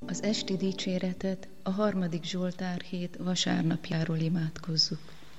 Az esti dicséretet a 3. Zsoltár hét vasárnapjáról imádkozzuk.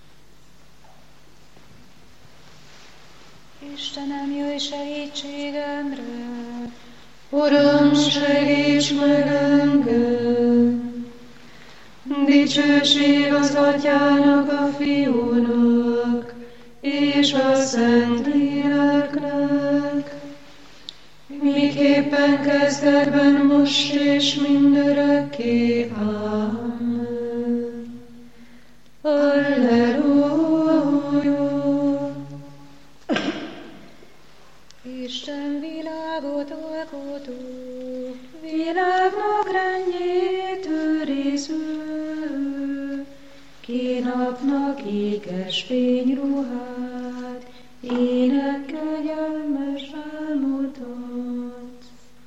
Istenem, jöjj segítségemre! Uram, segíts meg engem! Dicsőség az Atyának, a Fiúnak, és a Szentléleknek, miképpen kezdetben, most és mindörökké. Amen. Alleluja! Isten világot alkotó, világnak rendjét őriző, ki napnak ékes fényruhát, ének kegyelmes álmot.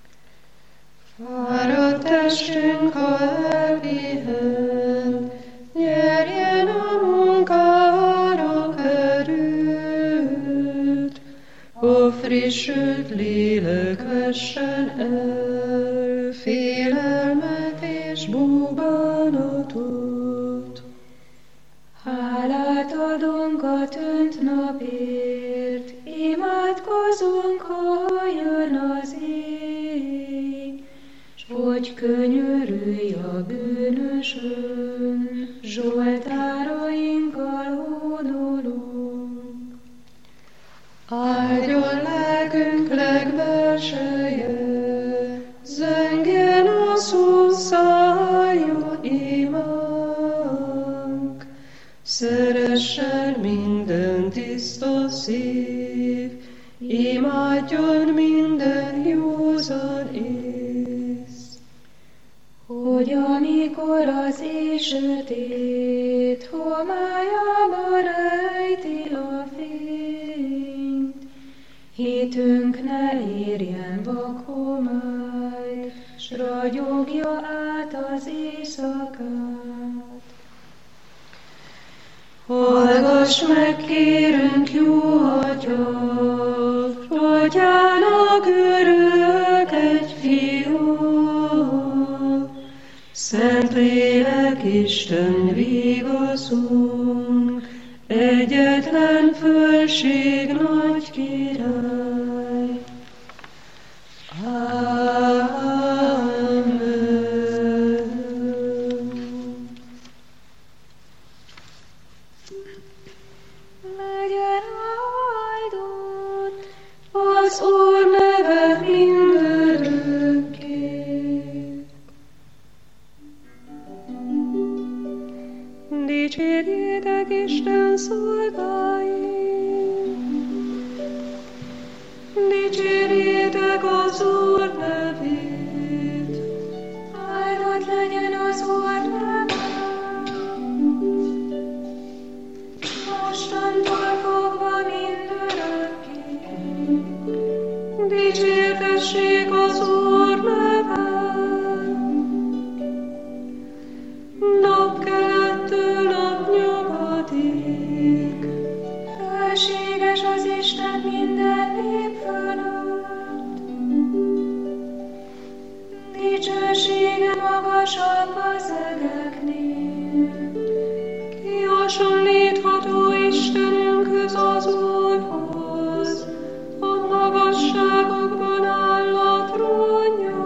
Fáradt testünk, ha elpihen, nyerjen a munkára erőt, a frissült lélek vessen el félelmet és búbánatot. Hálát adunk a tönt napért, imádkozunk, ha jön az ég, s hogy könyörülj a bűnösön, zsoltárainkkal hódolunk. Áldjon lelkünk legbelseje, zengjen a szó szája imánk. Szeressen minden tiszta szív, imádjon minden józan ész. Hogy amikor az éj sötét homályába rejti a fényt, hitünk ne érjen vak homály, s ragyogja át az éjszakát. Hallgass meg, kérünk, jó Atya, Atyának örök egy Fia, Szentlélek Isten vigaszunk, egyetlen fölség nagy király. Amen. Legyen áldott Az Úr neve mindörökké. Dicsérjétek Isten szolgáit, dicsérjétek az Úr nevét. áldott legyen az Úr neve, mostantól fogva mindörökké. Dicsértessék az Úr neve. Napkelettől napnyugatig. Felséges az Isten minden nép fölött, dicsősége magasabb az egeknél. Ki hasonlítható Istenünkhöz, az Úrhoz, a magasságokban áll a trónja.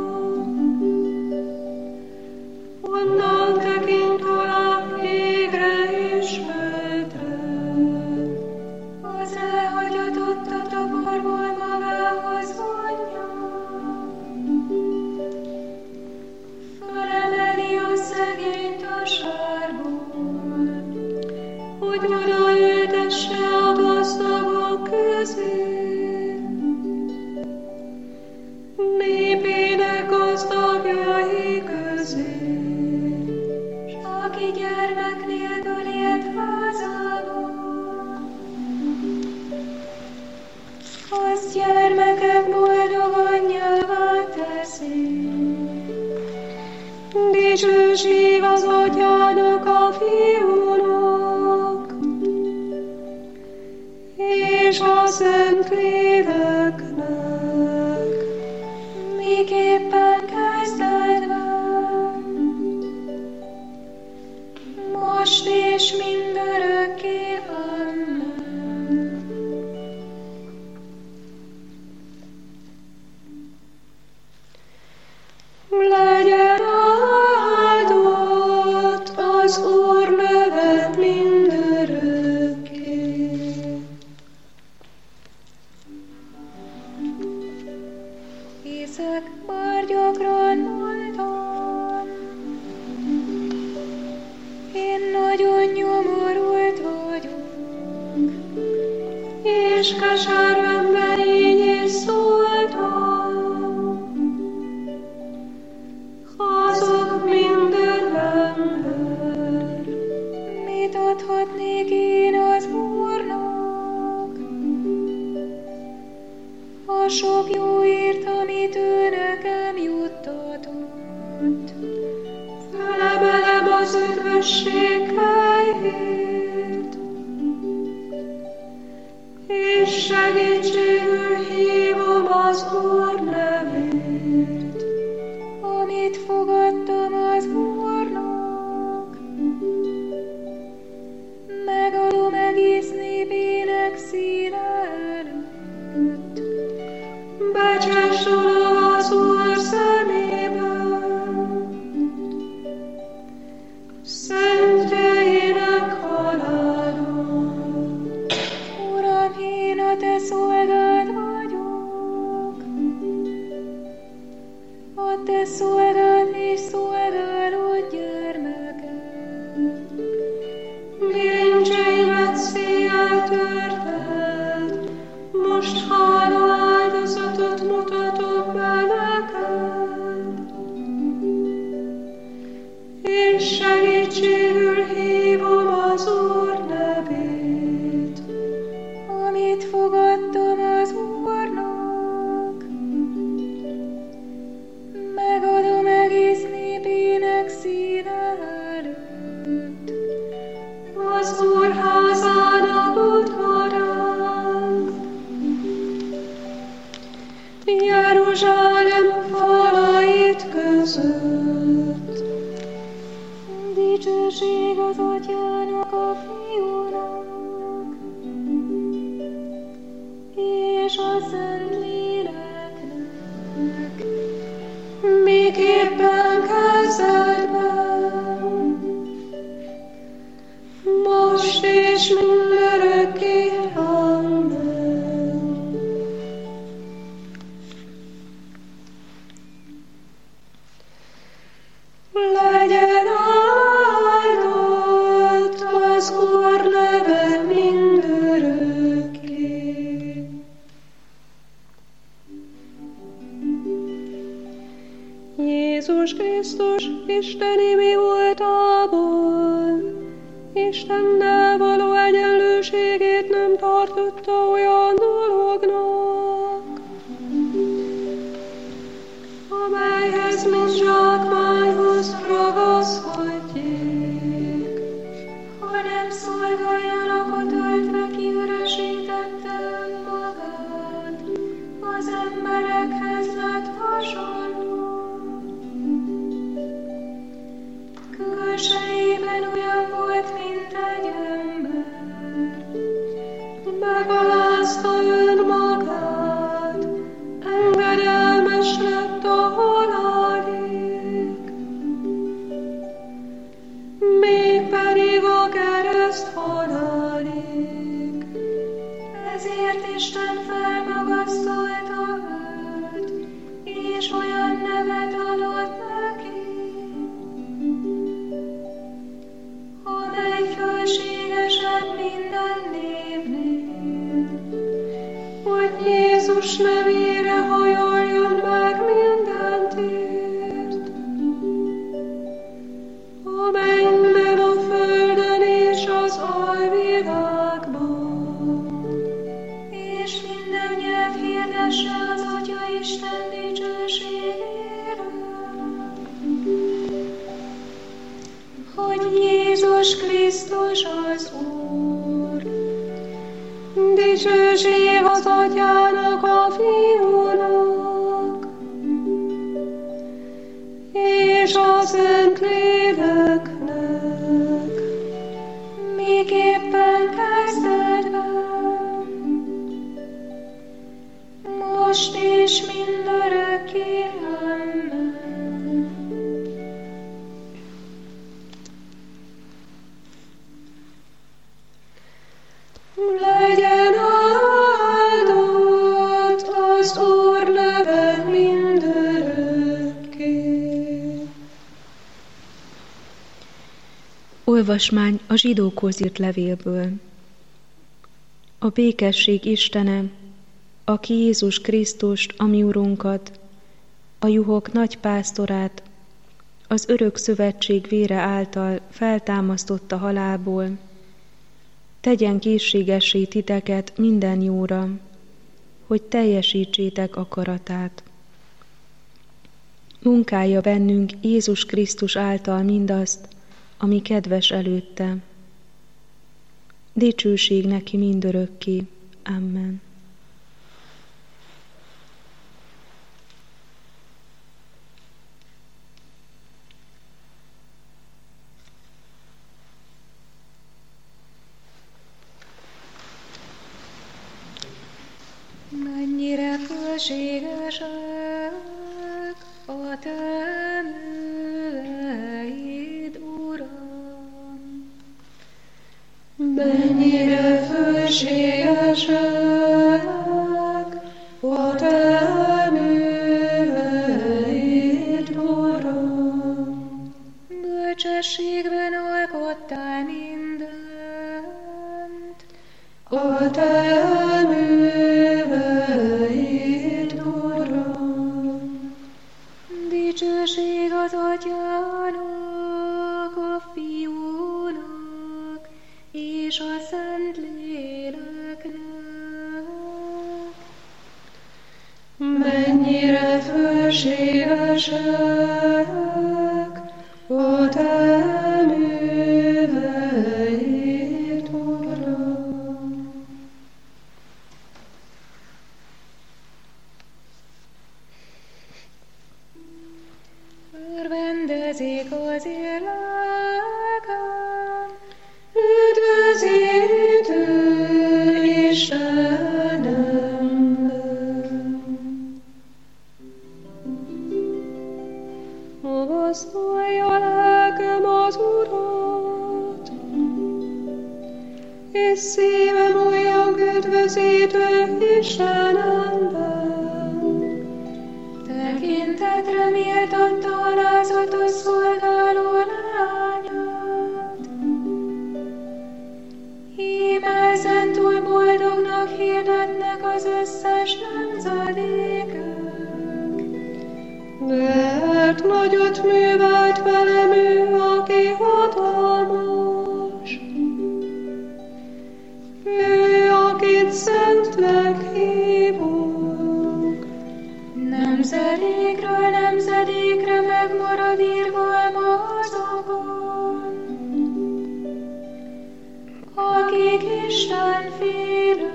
Onnan tekint alá égre és földre. Az elhagyatottat a porból magához vonja, fölemeli a szegényt a sárból, Hogy odaültesse a gazdagok közé. Népének gazdagjai közé. s aki gyermek nélkül élt házában, az gyermekek boldog anyjává teszi. Dicsőség az Atyának, a Fiúnak, és a Szentléleknek, miképpen kezdetben, már gyakran mondtam, én nagyon nyomorult vagyok, és keservemben így is szóltam. Hazug minden ember, mit adhatnék én az Úrnak? A sok jóért, amit ő nekem juttatott, felemelem az üdvösség helyét, és segítségül hívom az Úr nevét, amit fogadtam az Úrnak. Megadom egész népének színe előtt, becses dolog az Úr szemében, szentjeinek halálom. Uram, én a te szolgád vagyok, a te szolgád és szolgálod gyermeked. Bilincseimet széjjel törted, most háló áldozatot mutatok be neked, és segítségül hívom az Úr nevét, amit fogadtam az Úrnak. Megadom egész népének színe előtt, az Úr házának udvarán. Jeruzsálem falait között, dicsőség az Atyának, a Fiúnak, és a Szentléleknek, miképpen kezdetben, most és mindörökké. Amen. Legyen áldott az Úr neve mindörökké. Jézus Krisztus Isteni mi voltából, Istennel való egyenlőségét nem tartotta olyan dolognak, amelyhez mint zsákmányhoz ragaszkodjék, hanem szolgáljanak töltve kiüresítette önmagát, az emberekhez lett hasonló. Külsejében olyan volt, mint egy ember, megalázta önmagát, engedelmes lett a halálig, mégpedig a kereszt halálig. Ezért Isten felmagasztalta őt, és olyan nevet adott neki, amely fölségesebb minden névnél, hogy Jézus nevére hajoljon meg minden tért, a mennyben, a földön és az alvilágban, és minden nyelv hirdesse az Atya Isten dicsőségéről, hogy Jézus Krisztus az Úr. Dicsőség az Atyának, a Fiúnak, és a Szentléleknek, miképpen kezdetben, most és mindörökké. Amen. Legyen áldott az Úr neve mindörökké. Olvasmány a zsidókhoz írt levélből. A békesség Istene, aki Jézus Krisztust, a mi Urunkat, a juhok nagy pásztorát, az örök szövetség vére által feltámasztotta halálból, tegyen készségessé titeket minden jóra, hogy teljesítsétek akaratát. Munkálja bennünk Jézus Krisztus által mindazt, ami kedves előtte. Dicsőség neki mindörökké. Amen. Mennyire fölségesek a te műveid, Uram! Mennyire fölségesek a te műveid, Uram! Bölcsességben alkottál mindent, a te műveid, Uram! dicsőség az Atyának, a Fiúnak és a Szentléleknek. Mennyire fölségesek a te műveid, Uram! Örvendezik az éleken, Üdvözítő Istenemben! Magasztalja lelkem az Urat, és szívem olyan üdvözítő Istenemben. tekintetre méltatta alázatos szolgáló lányát. Íme ezentúl boldognak hirdetnek az összes nemzedékek. Mert nagyot művelt velem ő, aki hatalmas. Ő, akit szentnek hívunk. Nemzedékről nemzedékre megmarad irgalma azokon, akik Isten félők.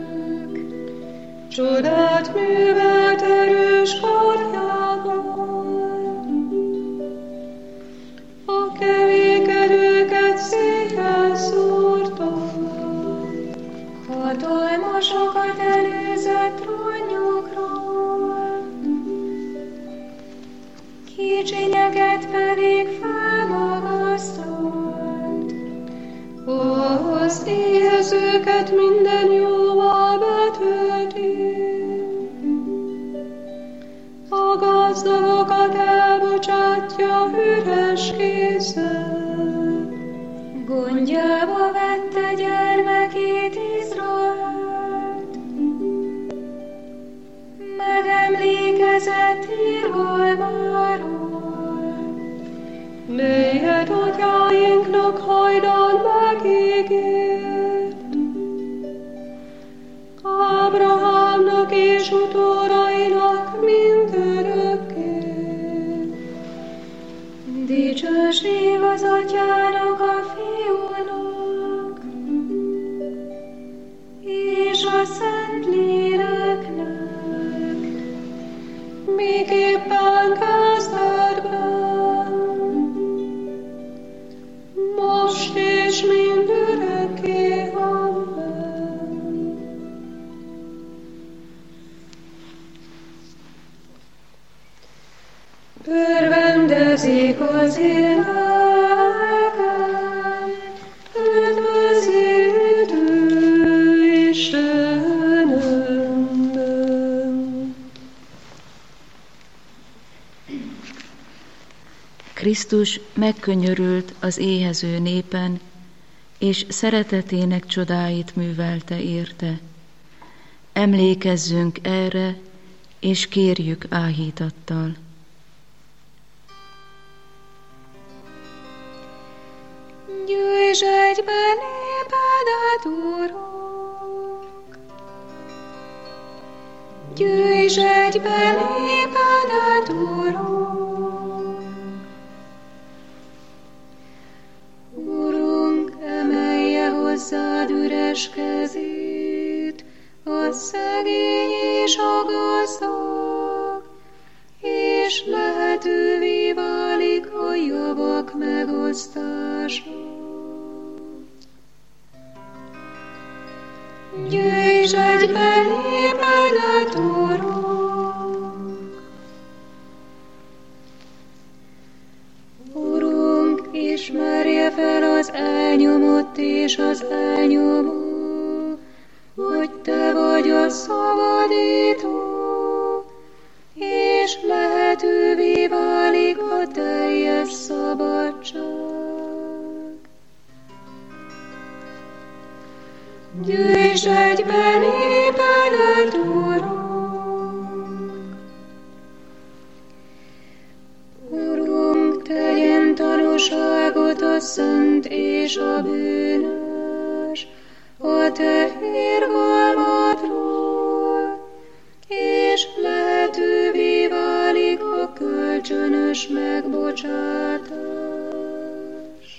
Csodát művelt erős karjával. A kevékedőket széjjel szórta. Hatalmasokat előzött trónjukról, kicsinyeket pedig felmagasztolt. Az éhezőket minden jóval betölti. A gazdagokat elbocsátja üres kézzel. Gondjába vette gyermekét Izraelt, megemlékezett irgalmáról, Melyet atyáinknak hajdan megígért. Ábrahámnak és utódainak mindörökké. dicsőség az Atyának, a Fiúnak és a Szentléleknek. Miképpen kezdetben, most és mindörökké. Amen. Örvendezik az éleken, üdvözítő Istenemben. Krisztus megkönyörült az éhező népen, és szeretetének csodáit művelte érte. Emlékezzünk erre, és kérjük áhítattal. Gyűjts egybe népedet, Urunk! Gyűjts egybe népedet, Urunk! Urunk, emelje hozzád üres kezét, a szegény és a gazdag, és lehetővé válik a javak megosztása. Gyűjts egybe népedet, Urunk! Urunk, ismerje fel az elnyomott és az elnyomó, hogy Te vagy a szabadító, és lehetővé válik a teljes szabadság. Gyűjts egybe népedet, Urunk! Urunk, tegyen tanúságot a szent és a bűnös a Te irgalmadról, és lehetővé válik a kölcsönös megbocsátás.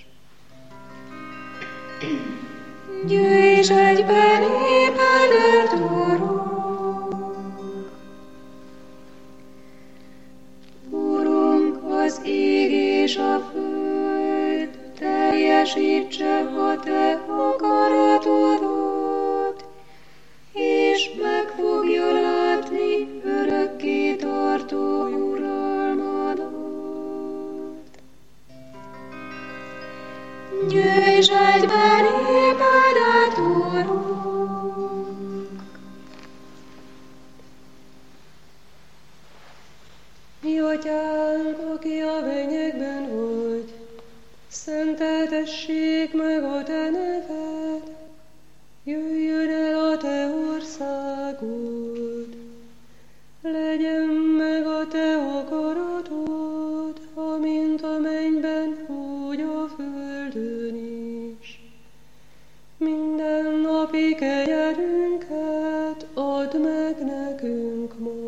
Gyűjts egybe népedet, Urunk! Urunk, az ég és a föld teljesítse a Te akaratodot, és meg fogja látni örökké tartó uralmadat. Gyűjts egybe népedet, Urunk! Mi Atyánk, aki a mennyekben vagy, szenteltessék meg a Te neved, jöjjön el a Te országod, legyen meg a Te akaratod, amint a mennyben, úgy a földön is. Mindennapi kenyerünket add meg nekünk ma,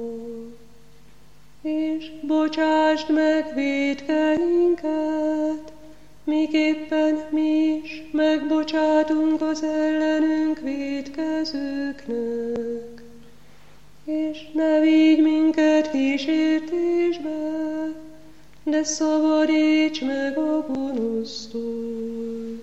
és bocsásd meg vétkeinket, miképpen mi is megbocsátunk az ellenünk vétkezőknek. És ne vigy minket kísértésbe, de szabadíts meg a gonosztól.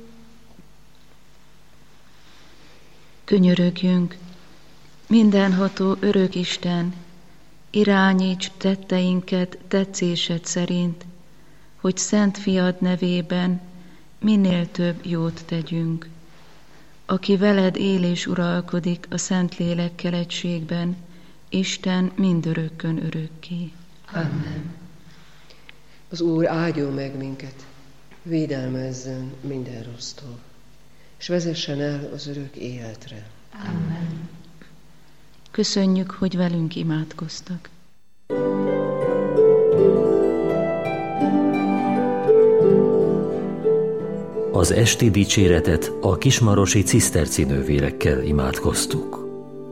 Könyörögjünk, mindenható örök Isten, irányíts tetteinket tetszésed szerint, hogy Szent Fiad nevében minél több jót tegyünk. Aki veled él és uralkodik a Szentlélekkel egységben, Isten mindörökkön örökké. Amen. Az Úr áldjon meg minket, védelmezzen minden rossztól, és vezessen el az örök életre. Amen. Köszönjük, hogy velünk imádkoztak. Az esti dicséretet a kismarosi ciszterci nővérekkel imádkoztuk.